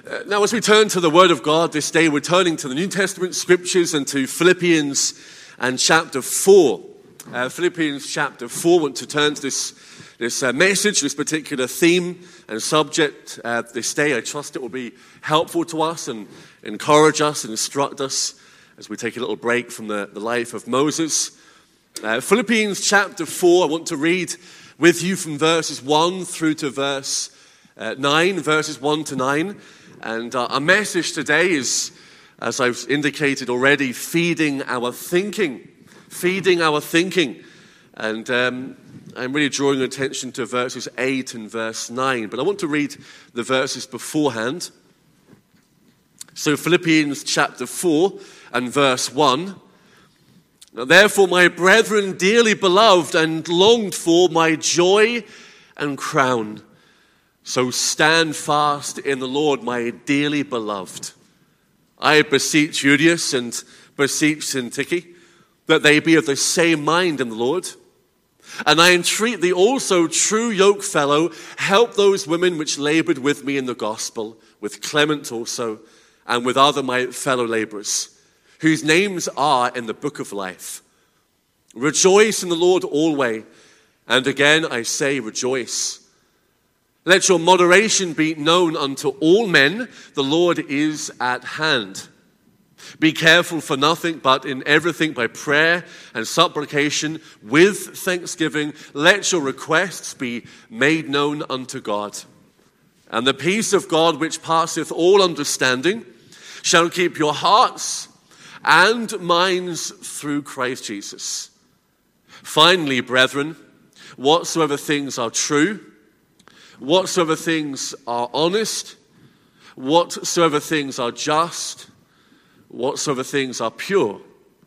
Now, as we turn to the Word of God this day, we're turning to the New Testament Scriptures and to Philippians and chapter 4. Philippians chapter 4, I want to turn to this message, this particular theme and subject this day. I trust it will be helpful to us and encourage us and instruct us as we take a little break from the life of Moses. Philippians chapter 4, I want to read with you from verses 1 through to verse 9, verses 1 to 9. And our message today is, as I've indicated already, feeding our thinking. Feeding our thinking. And I'm really drawing attention to verses 8 and verse 9. But I want to read the verses beforehand. So Philippians chapter 4 and verse 1. Now, therefore, my brethren, dearly beloved and longed for, my joy and crown. So stand fast in the Lord, my dearly beloved. I beseech Euodias and beseech Syntyche, that they be of the same mind in the Lord. And I entreat thee also, true yokefellow, help those women which labored with me in the gospel, with Clement also, and with other my fellow laborers, whose names are in the book of life. Rejoice in the Lord always, and again I say rejoice. Let your moderation be known unto all men. The Lord is at hand. Be careful for nothing, but in everything by prayer and supplication with thanksgiving. Let your requests be made known unto God. And the peace of God, which passeth all understanding, shall keep your hearts and minds through Christ Jesus. Finally, brethren, whatsoever things are true, whatsoever things are honest, whatsoever things are just, whatsoever things are pure,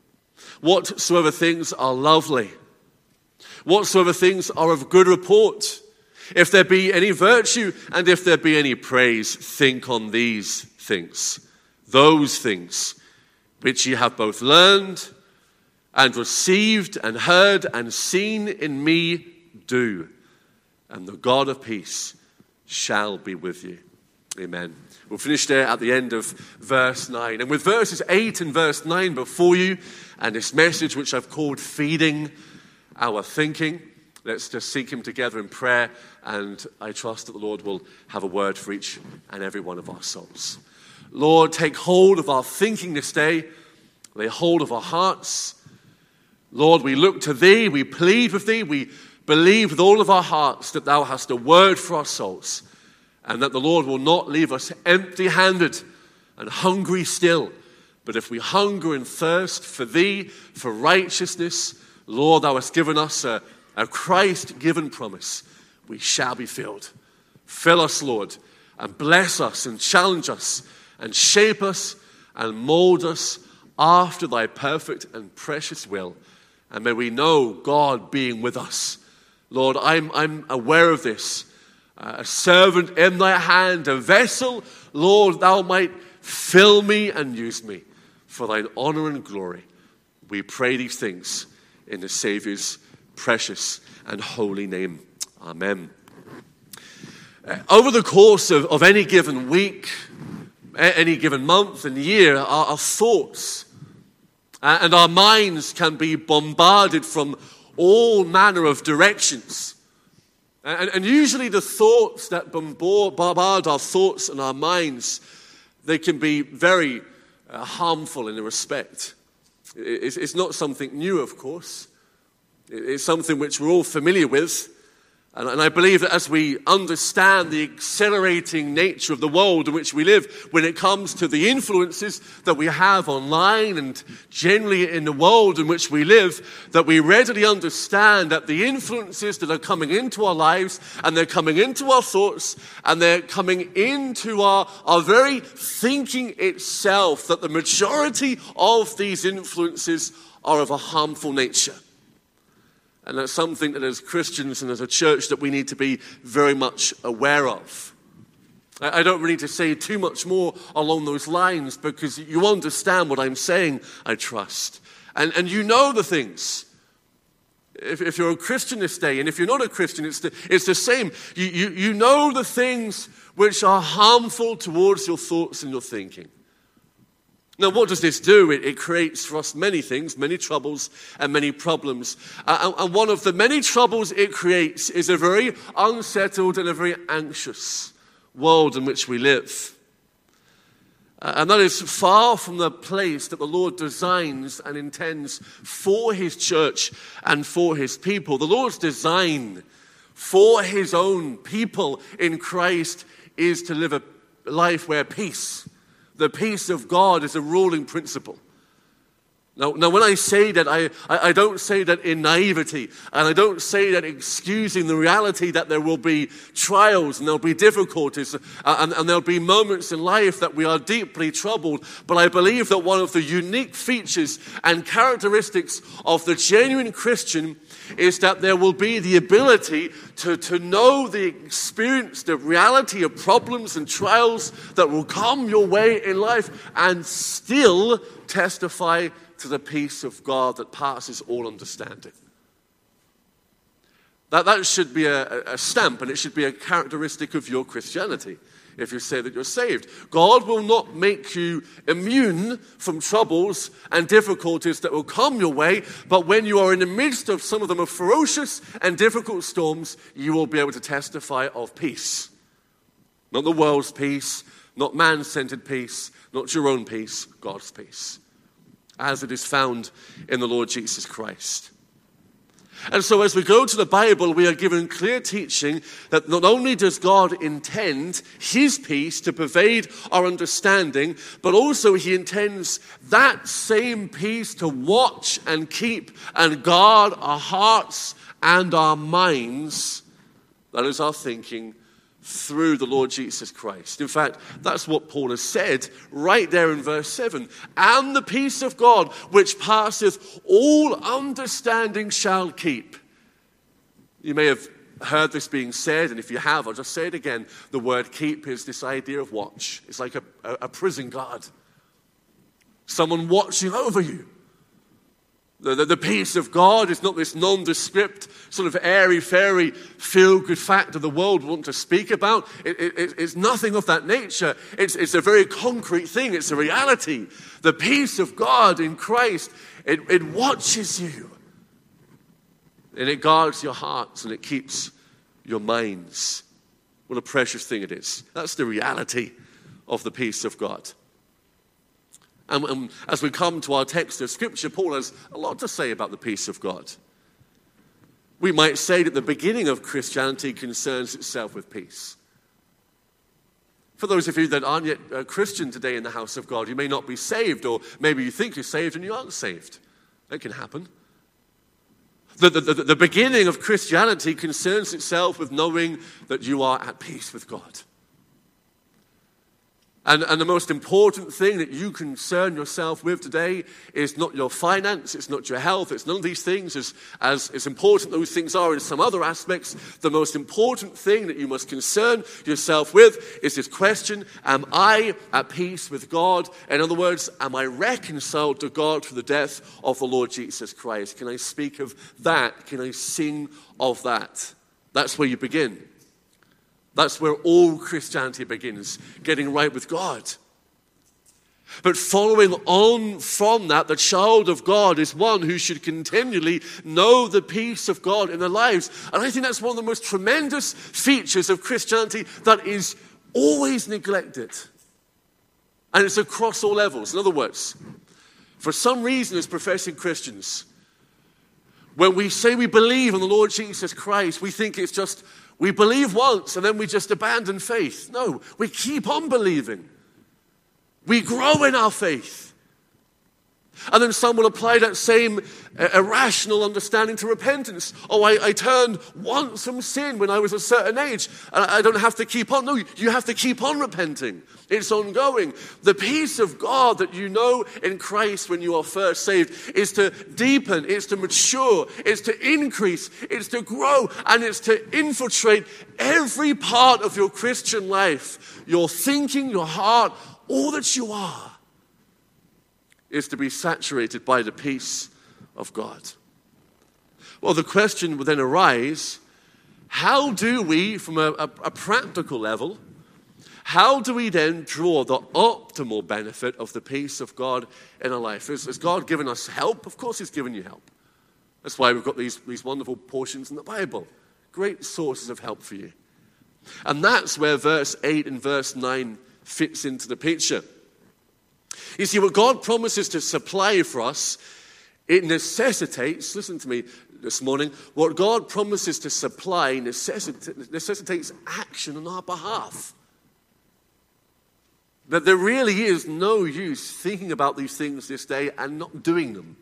whatsoever things are lovely, whatsoever things are of good report, if there be any virtue and if there be any praise, think on these things. Those things which ye have both learned and received and heard and seen in me, do. And the God of peace shall be with you. Amen. We'll finish there at the end of verse 9. And with verses 8 and verse 9 before you, and this message which I've called Feeding Our Thinking, let's just seek him together in prayer, and I trust that the Lord will have a word for each and every one of our souls. Lord, take hold of our thinking this day. Lay hold of our hearts. Lord, we look to thee, we plead with thee, we believe with all of our hearts that thou hast a word for our souls, and that the Lord will not leave us empty-handed and hungry still. But if we hunger and thirst for thee, for righteousness, Lord, thou hast given us a Christ-given promise. We shall be filled. Fill us, Lord, and bless us and challenge us and shape us and mold us after thy perfect and precious will. And may we know God being with us. Lord, I'm aware of this. A servant in thy hand, a vessel, Lord, thou might fill me and use me for thine honor and glory. We pray these things in the Savior's precious and holy name. Amen. Over the course of any given week, any given month and year, our thoughts and our minds can be bombarded from all manner of directions. And usually the thoughts that bombard our thoughts and our minds, they can be very harmful in a respect. It's not something new, of course. It's something which we're all familiar with. And I believe that as we understand the accelerating nature of the world in which we live, when it comes to the influences that we have online and generally in the world in which we live, that we readily understand that the influences that are coming into our lives, and they're coming into our thoughts, and they're coming into our very thinking itself, that the majority of these influences are of a harmful nature. And that's something that as Christians and as a church that we need to be very much aware of. I don't really need to say too much more along those lines, because you understand what I'm saying, I trust. And you know the things. If you're a Christian this day, and if you're not a Christian, it's the same. You know the things which are harmful towards your thoughts and your thinking. Now, what does this do? It creates for us many things, many troubles and many problems. And one of the many troubles it creates is a very unsettled and a very anxious world in which we live. And that is far from the place that the Lord designs and intends for his church and for his people. The Lord's design for his own people in Christ is to live a life where the peace of God is a ruling principle. Now, when I say that, I don't say that in naivety, and I don't say that excusing the reality that there will be trials and there'll be difficulties and there'll be moments in life that we are deeply troubled. But I believe that one of the unique features and characteristics of the genuine Christian is that there will be the ability to know the experience, the reality of problems and trials that will come your way in life and still testify to the peace of God that passes all understanding. That should be a stamp, and it should be a characteristic of your Christianity if you say that you're saved. God will not make you immune from troubles and difficulties that will come your way, but when you are in the midst of some of them are ferocious and difficult storms, you will be able to testify of peace. Not the world's peace, not man-centered peace, not your own peace, God's peace, as it is found in the Lord Jesus Christ. And so as we go to the Bible, we are given clear teaching that not only does God intend his peace to pervade our understanding, but also he intends that same peace to watch and keep and guard our hearts and our minds, that is our thinking, through the Lord Jesus Christ. In fact, that's what Paul has said right there in verse 7. And the peace of God, which passeth all understanding, shall keep. You may have heard this being said, and if you have, I'll just say it again. The word keep is this idea of watch. It's like a prison guard. Someone watching over you. The peace of God is not this nondescript, sort of airy-fairy, feel-good fact that the world want to speak about. It's nothing of that nature. It's a very concrete thing. It's a reality. The peace of God in Christ, it watches you. And it guards your hearts and it keeps your minds. What a precious thing it is. That's the reality of the peace of God. And as we come to our text of Scripture, Paul has a lot to say about the peace of God. We might say that the beginning of Christianity concerns itself with peace. For those of you that aren't yet a Christian today in the house of God, you may not be saved, or maybe you think you're saved and you aren't saved. That can happen. The beginning of Christianity concerns itself with knowing that you are at peace with God. And the most important thing that you concern yourself with today is not your finance, it's not your health, it's none of these things. As important those things are in some other aspects, the most important thing that you must concern yourself with is this question: am I at peace with God? In other words, am I reconciled to God through the death of the Lord Jesus Christ? Can I speak of that? Can I sing of that? That's where you begin. That's where all Christianity begins, getting right with God. But following on from that, the child of God is one who should continually know the peace of God in their lives. And I think that's one of the most tremendous features of Christianity that is always neglected. And it's across all levels. In other words, for some reason as professing Christians, when we say we believe in the Lord Jesus Christ, we think it's just we believe once and then we just abandon faith. No, we keep on believing. We grow in our faith. And then some will apply that same irrational understanding to repentance. Oh, I turned once from sin when I was a certain age, and I don't have to keep on. No, you have to keep on repenting. It's ongoing. The peace of God that you know in Christ when you are first saved is to deepen, it's to mature, it's to increase, it's to grow, and it's to infiltrate every part of your Christian life. Your thinking, your heart, all that you are is to be saturated by the peace of God. Well, the question would then arise, how do we, from a practical level, how do we then draw the optimal benefit of the peace of God in our life? Has God given us help? Of course he's given you help. That's why we've got these wonderful portions in the Bible. Great sources of help for you. And that's where verse 8 and verse 9 fits into the picture. You see, what God promises to supply for us, it necessitates, listen to me this morning, what God promises to supply necessitates action on our behalf. That there really is no use thinking about these things this day and not doing them.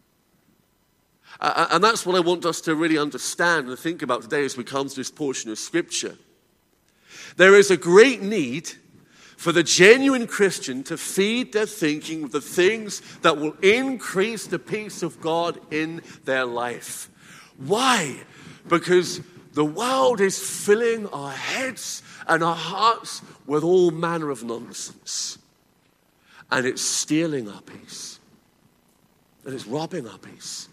And that's what I want us to really understand and think about today as we come to this portion of Scripture. There is a great need for the genuine Christian to feed their thinking with the things that will increase the peace of God in their life. Why? Because the world is filling our heads and our hearts with all manner of nonsense. And it's stealing our peace. And it's robbing our peace.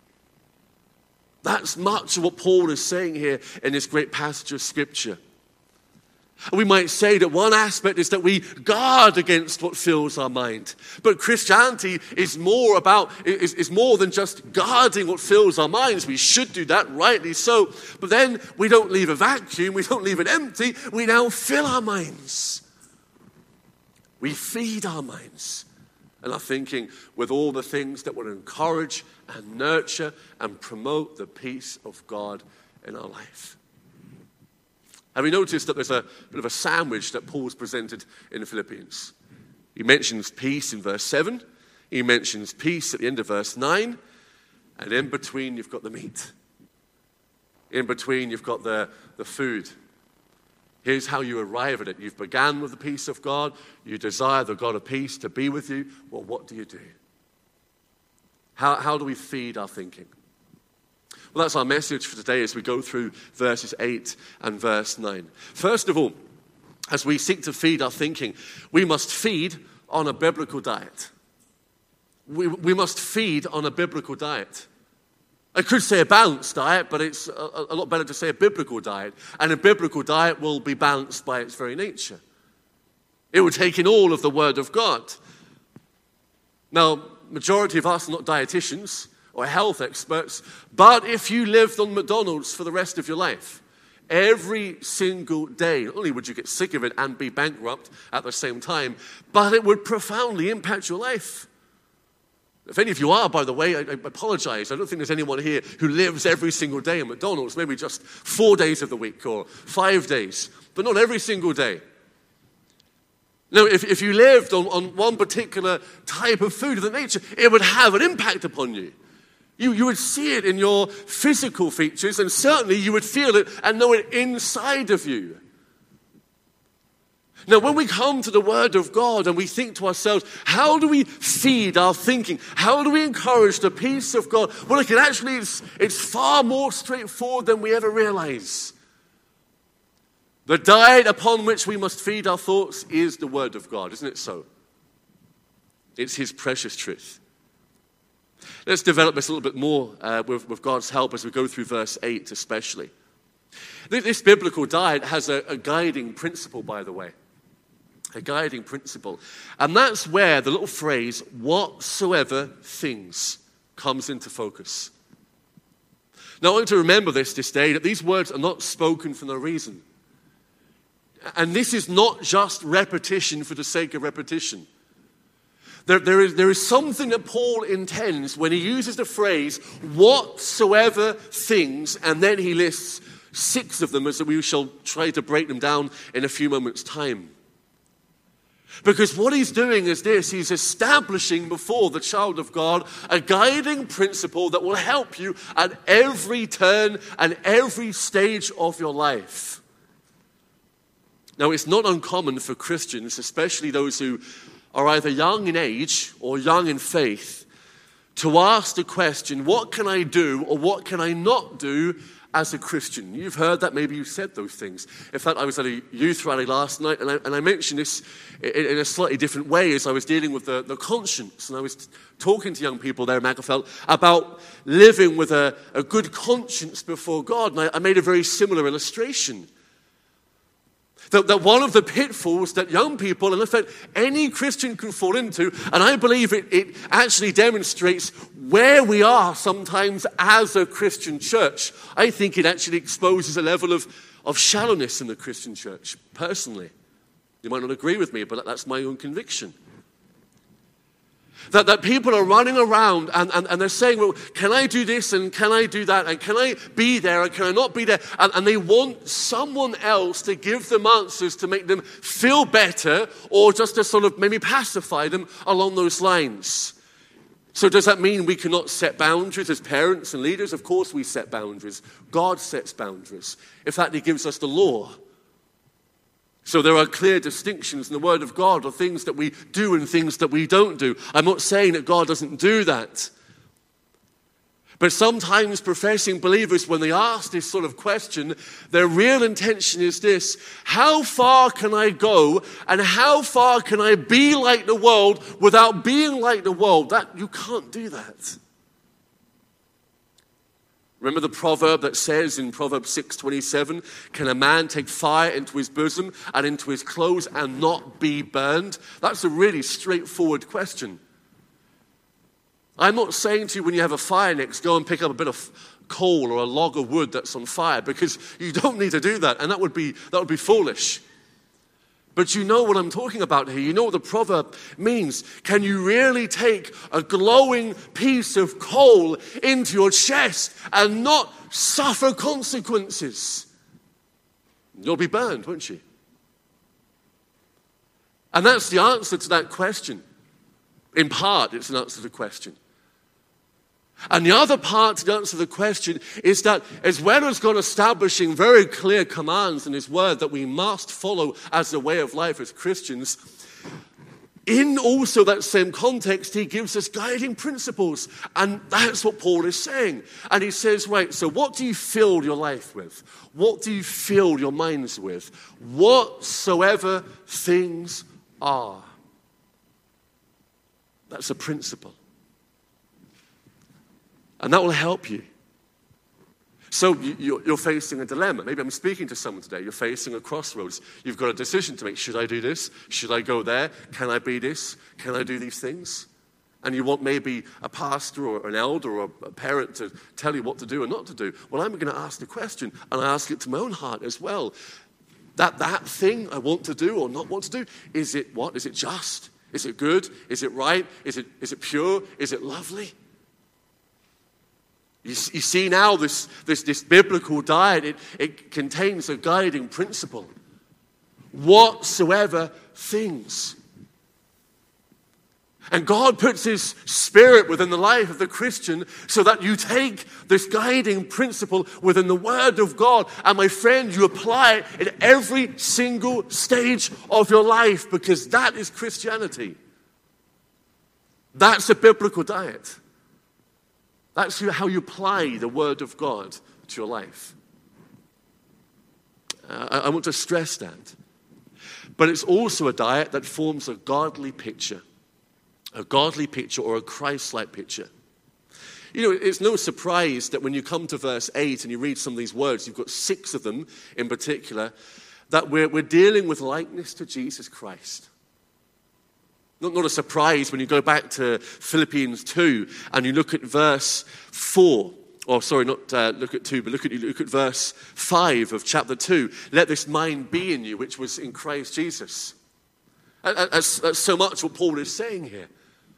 That's much of what Paul is saying here in this great passage of Scripture. We might say that one aspect is that we guard against what fills our mind. But Christianity is more than just guarding what fills our minds. We should do that, rightly so. But then we don't leave a vacuum, we don't leave it empty. We now fill our minds. We feed our minds and our thinking with all the things that will encourage and nurture and promote the peace of God in our life. Have you noticed that there's a bit of a sandwich that Paul's presented in the Philippians? He mentions peace in verse 7. He mentions peace at the end of verse 9. And in between, you've got the meat. In between, you've got the food. Here's how you arrive at it. You've began with the peace of God. You desire the God of peace to be with you. Well, what do you do? How do we feed our thinking? Well, that's our message for today as we go through verses 8 and verse 9. First of all, as we seek to feed our thinking, we must feed on a biblical diet. We must feed on a biblical diet. I could say a balanced diet, but it's a lot better to say a biblical diet. And a biblical diet will be balanced by its very nature. It will take in all of the Word of God. Now, majority of us are not dietitians or health experts, but if you lived on McDonald's for the rest of your life, every single day, not only would you get sick of it and be bankrupt at the same time, but it would profoundly impact your life. If any of you are, by the way, I apologize. I don't think there's anyone here who lives every single day at McDonald's, maybe just 4 days of the week or 5 days, but not every single day. Now, if you lived on one particular type of food of the nature, it would have an impact upon you. You would see it in your physical features, and certainly you would feel it and know it inside of you. Now, when we come to the Word of God and we think to ourselves, how do we feed our thinking? How do we encourage the peace of God? Well, it's far more straightforward than we ever realize. The diet upon which we must feed our thoughts is the Word of God, isn't it so? It's His precious truth. Let's develop this a little bit more with God's help as we go through verse 8 especially. This biblical diet has a guiding principle, by the way. A guiding principle. And that's where the little phrase, whatsoever things, comes into focus. Now I want you to remember this day, that these words are not spoken for no reason. And this is not just repetition for the sake of repetition. There is something that Paul intends when he uses the phrase, whatsoever things, and then he lists 6 of them as we shall try to break them down in a few moments' time. Because what he's doing is this, he's establishing before the child of God a guiding principle that will help you at every turn and every stage of your life. Now, it's not uncommon for Christians, especially those who are either young in age or young in faith, to ask the question, what can I do or what can I not do as a Christian. You've heard that, maybe you've said those things. In fact, I was at a youth rally last night, and I mentioned this in a slightly different way as I was dealing with the conscience. And I was talking to young people there in Magherafelt about living with a good conscience before God. And I made a very similar illustration. That one of the pitfalls that young people, and in fact any Christian can fall into, and I believe it actually demonstrates where we are sometimes as a Christian church. I think it actually exposes a level of shallowness in the Christian church, personally. You might not agree with me, but that's my own conviction. That people are running around and they're saying, well, can I do this and can I do that and can I be there and can I not be there? And they want someone else to give them answers to make them feel better or just to sort of maybe pacify them along those lines. So does that mean we cannot set boundaries as parents and leaders? Of course we set boundaries. God sets boundaries. In fact, he gives us the law. So there are clear distinctions in the Word of God of things that we do and things that we don't do. I'm not saying that God doesn't do that. But sometimes professing believers, when they ask this sort of question, their real intention is this: how far can I go and how far can I be like the world without being like the world? You can't do that. Remember the proverb that says in Proverbs 6:27, can a man take fire into his bosom and into his clothes and not be burned? That's a really straightforward question. I'm not saying to you when you have a fire next, go and pick up a bit of coal or a log of wood that's on fire, because you don't need to do that, and that would be foolish. But you know what I'm talking about here. You know what the proverb means. Can you really take a glowing piece of coal into your chest and not suffer consequences? You'll be burned, won't you? And that's the answer to that question. In part, it's an answer to the question. And the other part to the answer to the question is that as well as God establishing very clear commands in his word that we must follow as a way of life as Christians, in also that same context, he gives us guiding principles. And that's what Paul is saying. And he says, right, so what do you fill your life with? What do you fill your minds with? Whatsoever things are. That's a principle. And that will help you. So you're facing a dilemma. Maybe I'm speaking to someone today. You're facing a crossroads. You've got a decision to make. Should I do this? Should I go there? Can I be this? Can I do these things? And you want maybe a pastor or an elder or a parent to tell you what to do and not to do. Well, I'm going to ask the question, and I ask it to my own heart as well. That thing I want to do or not want to do, is it what? Is it just? Is it good? Is it right? Is it pure? Is it lovely? You see now this biblical diet, it contains a guiding principle. Whatsoever things. And God puts his spirit within the life of the Christian so that you take this guiding principle within the Word of God. And my friend, you apply it in every single stage of your life, because that is Christianity. That's a biblical diet. That's how you apply the Word of God to your life. I want to stress that. But it's also a diet that forms a godly picture or a Christ-like picture. You know, it's no surprise that when you come to verse 8 and you read some of these words, you've got 6 of them in particular, that we're dealing with likeness to Jesus Christ. Not a surprise when you go back to Philippians 2 and you look at verse 4. Or sorry, not look at 2, but look at verse 5 of chapter 2. Let this mind be in you, which was in Christ Jesus. That's so much what Paul is saying here.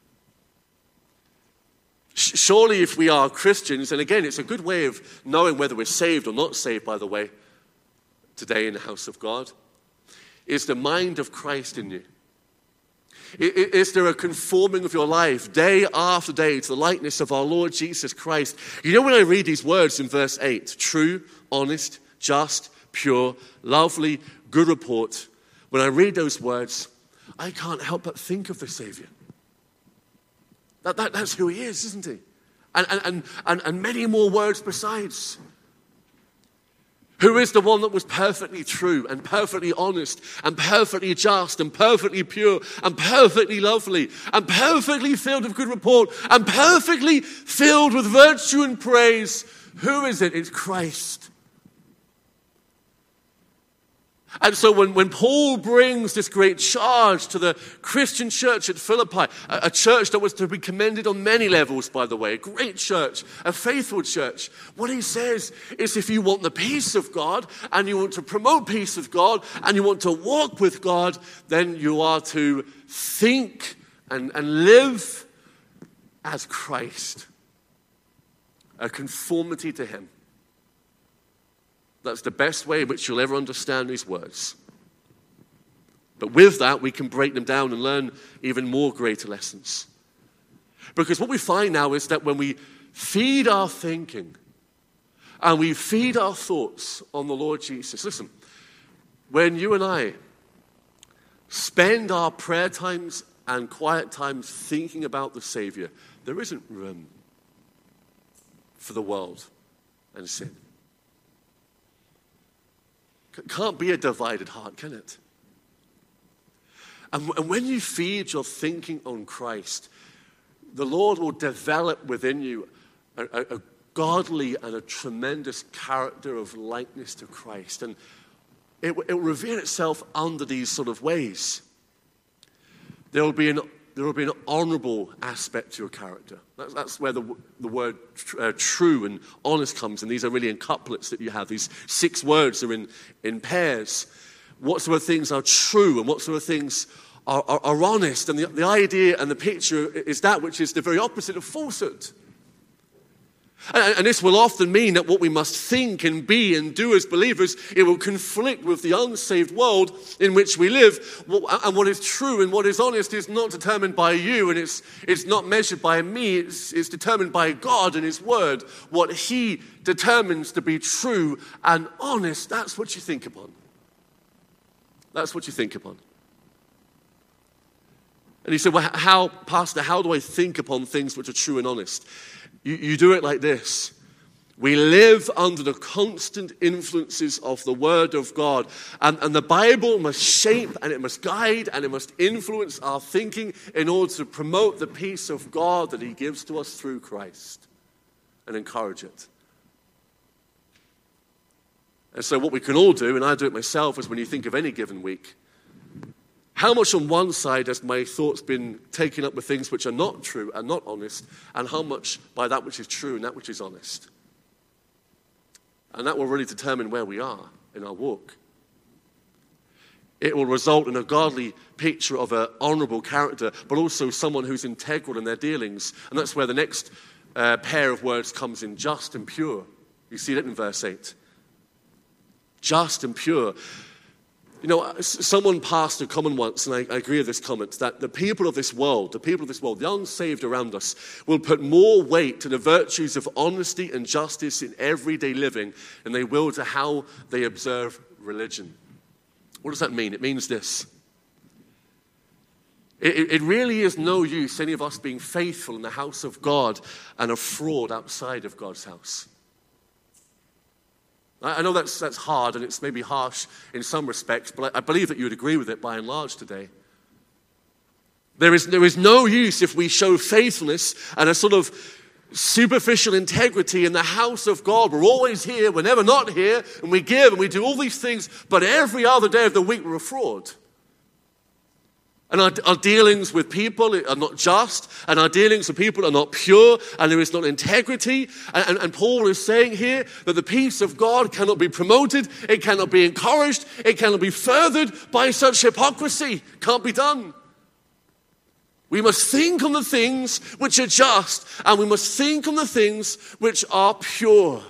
Surely if we are Christians, and again, it's a good way of knowing whether we're saved or not saved, by the way, today in the house of God, is the mind of Christ in you. Is there a conforming of your life day after day to the likeness of our Lord Jesus Christ? You know, when I read these words in verse 8, true, honest, just, pure, lovely, good report, when I read those words, I can't help but think of the Savior. That's who he is, isn't he? And many more words besides. Who is the one that was perfectly true and perfectly honest and perfectly just and perfectly pure and perfectly lovely and perfectly filled with good report and perfectly filled with virtue and praise? Who is it? It's Christ. And so when Paul brings this great charge to the Christian church at Philippi, a church that was to be commended on many levels, by the way, a great church, a faithful church, what he says is if you want the peace of God and you want to promote peace of God and you want to walk with God, then you are to think and live as Christ, a conformity to him. That's the best way in which you'll ever understand these words. But with that, we can break them down and learn even more greater lessons. Because what we find now is that when we feed our thinking and we feed our thoughts on the Lord Jesus, listen, when you and I spend our prayer times and quiet times thinking about the Savior, there isn't room for the world and sin. Can't be a divided heart, can it? And when you feed your thinking on Christ, the Lord will develop within you a godly and a tremendous character of likeness to Christ. And it will reveal itself under these sort of ways. There will be an honorable aspect to your character. That's where the word true and honest comes, and these are really in couplets that you have. These 6 words are in pairs. What sort of things are true and what sort of things are honest? And the idea and the picture is that which is the very opposite of falsehood. And this will often mean that what we must think and be and do as believers, it will conflict with the unsaved world in which we live. And what is true and what is honest is not determined by you, and it's not measured by me. It's determined by God and His Word. What He determines to be true and honest, that's what you think upon. That's what you think upon. And he said, well, Pastor, how do I think upon things which are true and honest? You do it like this. We live under the constant influences of the Word of God. And the Bible must shape and it must guide and it must influence our thinking in order to promote the peace of God that He gives to us through Christ and encourage it. And so what we can all do, and I do it myself, is when you think of any given week, how much on one side has my thoughts been taken up with things which are not true and not honest, and how much by that which is true and that which is honest? And that will really determine where we are in our walk. It will result in a godly picture of an honorable character, but also someone who's integral in their dealings. And that's where the next pair of words comes in, just and pure. You see that in verse 8. Just and pure. You know, someone passed a comment once, and I agree with this comment, that the people of this world, the unsaved around us, will put more weight to the virtues of honesty and justice in everyday living than they will to how they observe religion. What does that mean? It means this. It really is no use any of us being faithful in the house of God and a fraud outside of God's house. I know that's hard and it's maybe harsh in some respects, but I believe that you would agree with it by and large today. There is no use if we show faithfulness and a sort of superficial integrity in the house of God. We're always here, we're never not here, and we give and we do all these things, but every other day of the week we're a fraud. And our dealings with people are not just, and our dealings with people are not pure, and there is not integrity. And Paul is saying here that the peace of God cannot be promoted, it cannot be encouraged, it cannot be furthered by such hypocrisy. Can't be done. We must think on the things which are just, and we must think on the things which are pure.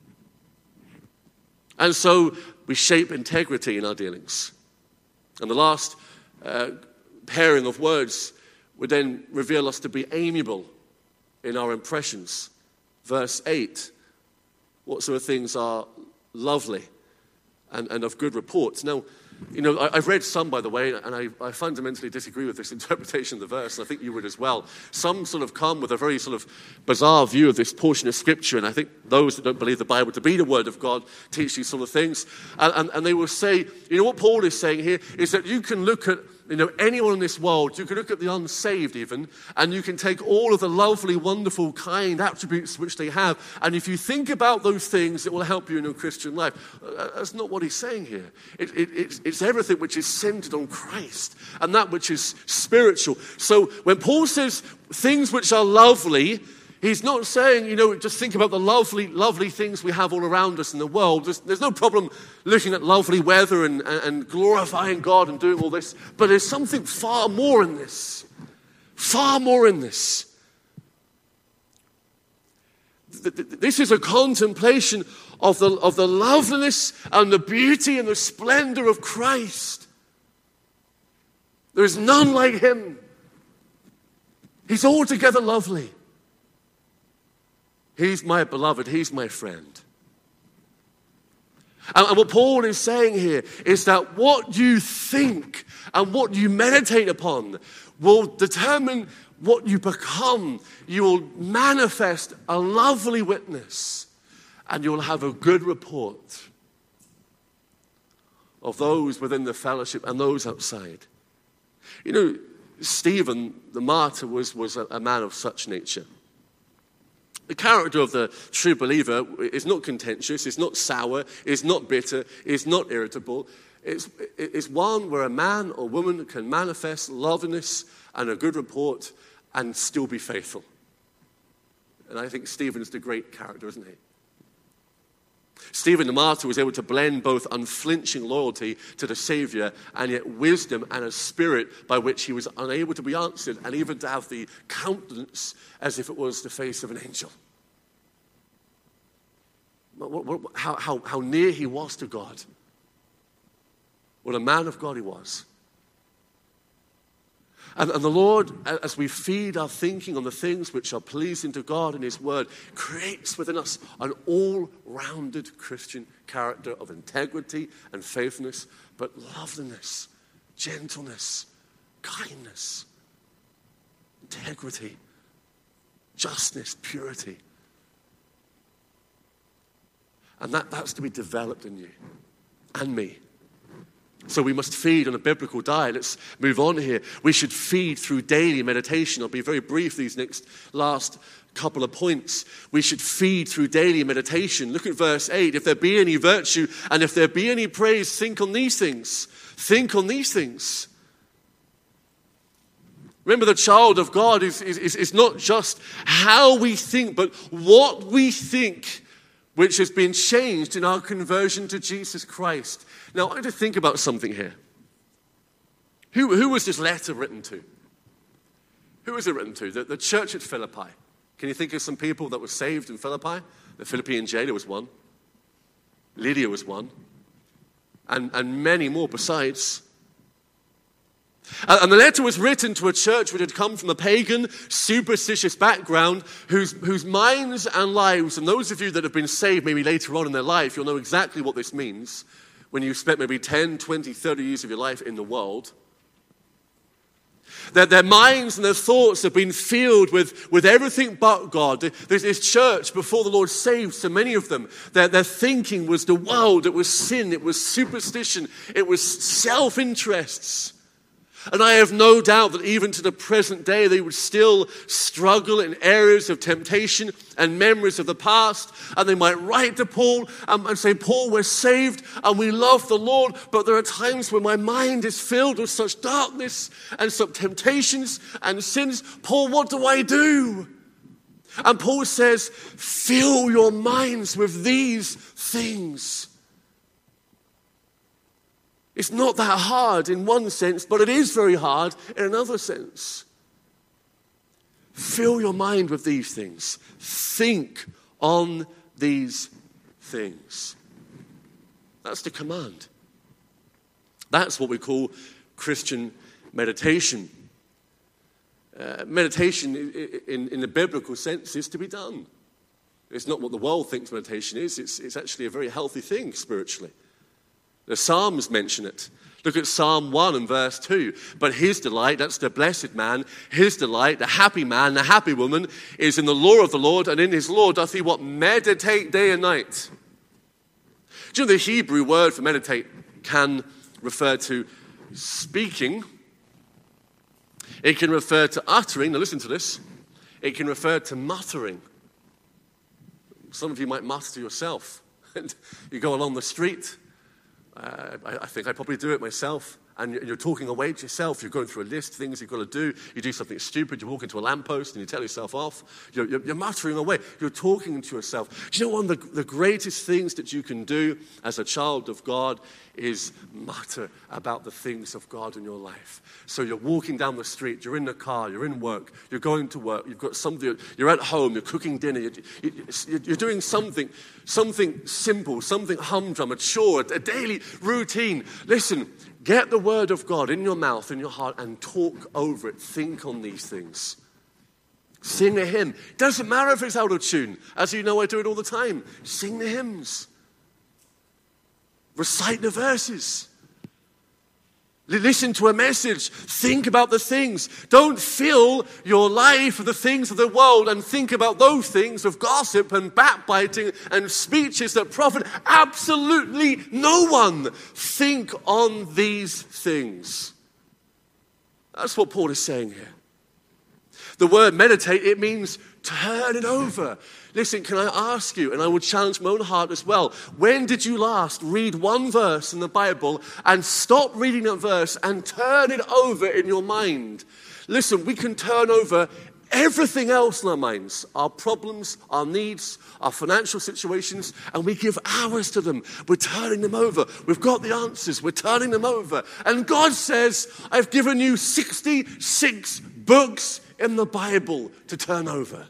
And so we shape integrity in our dealings. And the last pairing of words would then reveal us to be amiable in our impressions. Verse 8, what sort of things are lovely and of good report? Now, I've read some, by the way, and I fundamentally disagree with this interpretation of the verse, and I think you would as well. Some sort of come with a very sort of bizarre view of this portion of Scripture, and I think those that don't believe the Bible to be the Word of God teach these sort of things. And they will say, what Paul is saying here is that you can look at anyone in this world, you can look at the unsaved even, and you can take all of the lovely, wonderful, kind attributes which they have, and if you think about those things, it will help you in your Christian life. That's not what he's saying here. It's everything which is centered on Christ, and that which is spiritual. So when Paul says things which are lovely, he's not saying, just think about the lovely, lovely things we have all around us in the world. There's no problem looking at lovely weather and glorifying God and doing all this. But there's something far more in this. Far more in this. This is a contemplation of the loveliness and the beauty and the splendor of Christ. There is none like him. He's altogether lovely. He's my beloved. He's my friend. And what Paul is saying here is that what you think and what you meditate upon will determine what you become. You will manifest a lovely witness, and you'll have a good report of those within the fellowship and those outside. Stephen, the martyr, was a man of such nature. The character of the true believer is not contentious, is not sour, is not bitter, is not irritable. It's one where a man or woman can manifest loveliness and a good report and still be faithful. And I think Stephen's the great character, isn't he? Stephen the martyr was able to blend both unflinching loyalty to the Savior and yet wisdom and a spirit by which he was unable to be answered, and even to have the countenance as if it was the face of an angel. How near he was to God. What a man of God he was. And the Lord, as we feed our thinking on the things which are pleasing to God in his word, creates within us an all-rounded Christian character of integrity and faithfulness, but loveliness, gentleness, kindness, integrity, justness, purity. And that's to be developed in you and me. So we must feed on a biblical diet. Let's move on here. We should feed through daily meditation. I'll be very brief these last couple of points. We should feed through daily meditation. Look at verse 8. If there be any virtue and if there be any praise, think on these things. Think on these things. Remember, the child of God is not just how we think, but what we think, which has been changed in our conversion to Jesus Christ. Now, I want you to think about something here. Who was this letter written to? Who was it written to? The church at Philippi. Can you think of some people that were saved in Philippi? The Philippian jailer was one. Lydia was one. And many more besides. And the letter was written to a church which had come from a pagan, superstitious background, whose minds and lives, and those of you that have been saved maybe later on in their life, you'll know exactly what this means when you've spent maybe 10, 20, 30 years of your life in the world. That their minds and their thoughts have been filled with everything but God. This church, before the Lord saved so many of them, their thinking was the world, it was sin, it was superstition, it was self-interests. And I have no doubt that even to the present day, they would still struggle in areas of temptation and memories of the past. And they might write to Paul and say, Paul, we're saved and we love the Lord, but there are times when my mind is filled with such darkness and such temptations and sins. Paul, what do I do? And Paul says, fill your minds with these things. It's not that hard in one sense, but it is very hard in another sense. Fill your mind with these things. Think on these things. That's the command. That's what we call Christian meditation. Meditation in the biblical sense is to be done. It's not what the world thinks meditation is. It's actually a very healthy thing spiritually. The Psalms mention it. Look at Psalm 1 and verse 2. But his delight, that's the blessed man, his delight, the happy man, the happy woman, is in the law of the Lord, and in his law doth he what? Meditate day and night. Do you know the Hebrew word for meditate can refer to speaking. It can refer to uttering. Now listen to this. It can refer to muttering. Some of you might mutter to yourself. And you go along the street. I think I probably do it myself. And you're talking away to yourself. You're going through a list of things you've got to do. You do something stupid. You walk into a lamppost and you tell yourself off. You're muttering away. You're talking to yourself. Do you know one of the greatest things that you can do as a child of God is mutter about the things of God in your life. So you're walking down the street. You're in the car. You're in work. You're going to work. You've got something. You're at home. You're cooking dinner. You're doing something simple, something humdrum, a chore, a daily routine. Listen. Get the word of God in your mouth, in your heart, and talk over it. Think on these things. Sing a hymn. Doesn't matter if it's out of tune. As you know, I do it all the time. Sing the hymns. Recite the verses. Listen to a message. Think about the things. Don't fill your life with the things of the world and think about those things of gossip and backbiting and speeches that profit absolutely no one. Think on these things. That's what Paul is saying here. The word meditate, it means turn it over. Listen, can I ask you, and I would challenge my own heart as well, when did you last read one verse in the Bible and stop reading that verse and turn it over in your mind? Listen, we can turn over everything else in our minds, our problems, our needs, our financial situations, and we give hours to them. We're turning them over. We've got the answers. We're turning them over. And God says, I've given you 66 books in the Bible to turn over.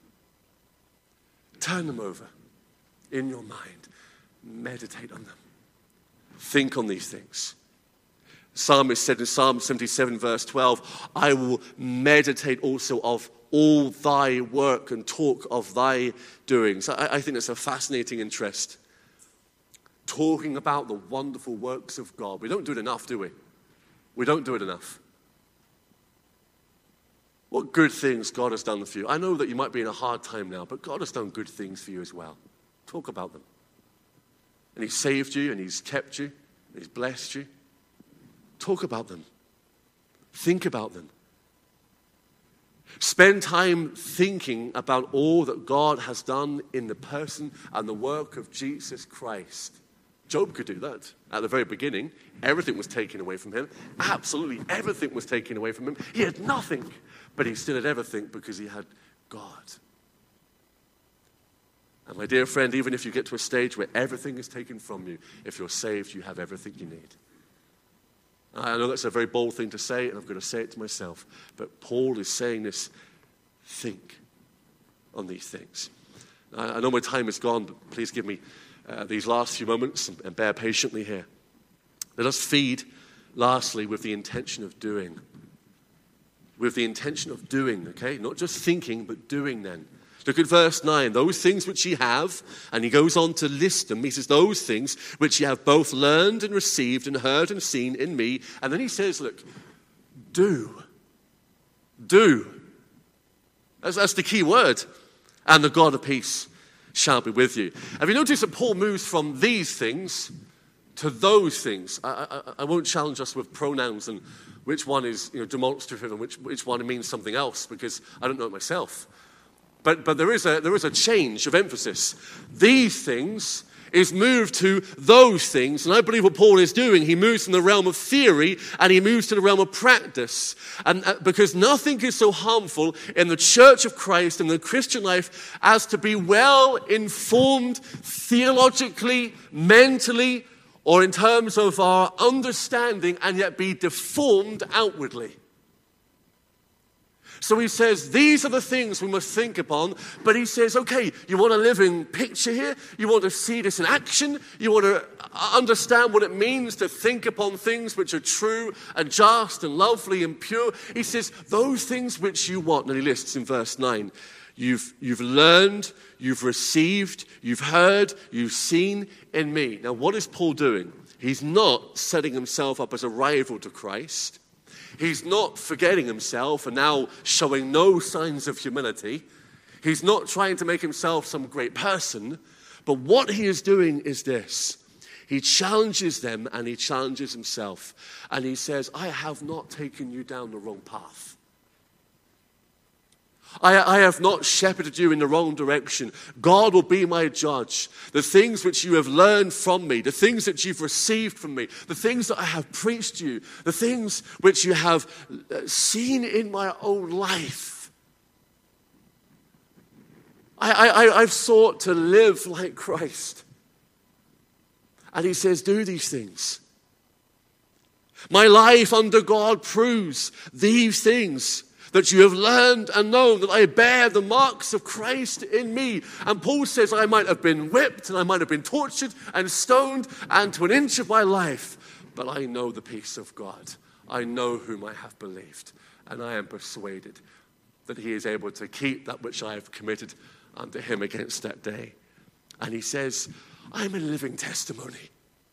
Turn them over in your mind. Meditate on them. Think on these things. Psalmist said in Psalm 77 verse 12, I will meditate also of all thy work and talk of thy doings. I think that's a fascinating interest. Talking about the wonderful works of God. We don't do it enough, do we? We don't do it enough. What good things God has done for you. I know that you might be in a hard time now, but God has done good things for you as well. Talk about them. And He saved you, and He's kept you, and He's blessed you. Talk about them. Think about them. Spend time thinking about all that God has done in the person and the work of Jesus Christ. Job could do that. At the very beginning, everything was taken away from him. Absolutely everything was taken away from him. He had nothing, but he still had everything because he had God. And my dear friend, even if you get to a stage where everything is taken from you, if you're saved, you have everything you need. I know that's a very bold thing to say, and I've got to say it to myself, but Paul is saying this, think on these things. I know my time is gone, but please give me these last few moments and bear patiently here. Let us feed, lastly, with the intention of doing. With the intention of doing, okay? Not just thinking, but doing then. Look at verse 9. Those things which ye have, and he goes on to list them. He says, those things which ye have both learned and received and heard and seen in me. And then he says, look, do. Do. That's the key word. And the God of peace shall be with you. Have you noticed that Paul moves from these things to those things? I won't challenge us with pronouns and which one is demonstrative and which one means something else, because I don't know it myself. But there is a change of emphasis. These things is moved to those things. And I believe what Paul is doing, he moves from the realm of theory and he moves to the realm of practice. And because nothing is so harmful in the church of Christ and the Christian life as to be well informed theologically, mentally, or in terms of our understanding, and yet be deformed outwardly. So he says, these are the things we must think upon. But he says, okay, you want a living picture here? You want to see this in action? You want to understand what it means to think upon things which are true and just and lovely and pure? He says, those things which you want. And he lists in verse 9. You've learned, you've received, you've heard, you've seen in me. Now, what is Paul doing? He's not setting himself up as a rival to Christ. He's not forgetting himself and now showing no signs of humility. He's not trying to make himself some great person. But what he is doing is this. He challenges them and he challenges himself. And he says, I have not taken you down the wrong path. I have not shepherded you in the wrong direction. God will be my judge. The things which you have learned from me, the things that you've received from me, the things that I have preached to you, the things which you have seen in my own life. I've sought to live like Christ. And he says, do these things. My life under God proves these things that you have learned and known, that I bear the marks of Christ in me. And Paul says I might have been whipped and I might have been tortured and stoned and to an inch of my life, but I know the peace of God. I know whom I have believed, and I am persuaded that he is able to keep that which I have committed unto him against that day. And he says, I'm a living testimony.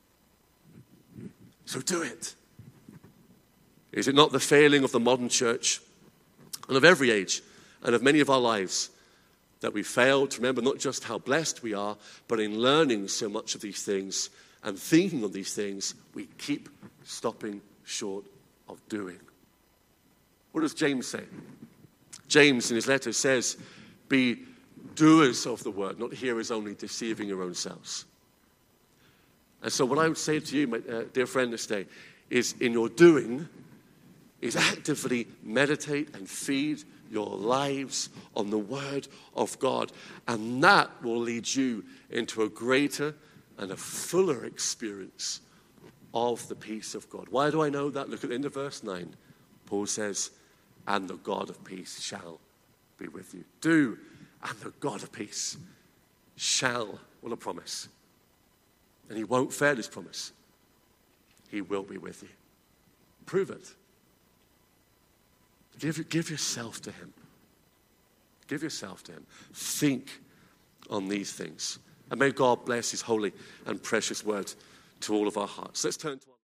So do it. Is it not the failing of the modern church and of every age and of many of our lives that we fail to remember not just how blessed we are, but in learning so much of these things and thinking of these things, we keep stopping short of doing? What does James say? James in his letter says, be doers of the word, not hearers only, deceiving your own selves. And so what I would say to you, my dear friend, this day, is in your doing, is actively meditate and feed your lives on the word of God. And that will lead you into a greater and a fuller experience of the peace of God. Why do I know that? Look at the end of verse 9. Paul says, and the God of peace shall be with you. Do, and the God of peace shall, what a promise. And he won't fail his promise. He will be with you. Prove it. Give yourself to him. Give yourself to him. Think on these things. And may God bless his holy and precious word to all of our hearts. Let's turn to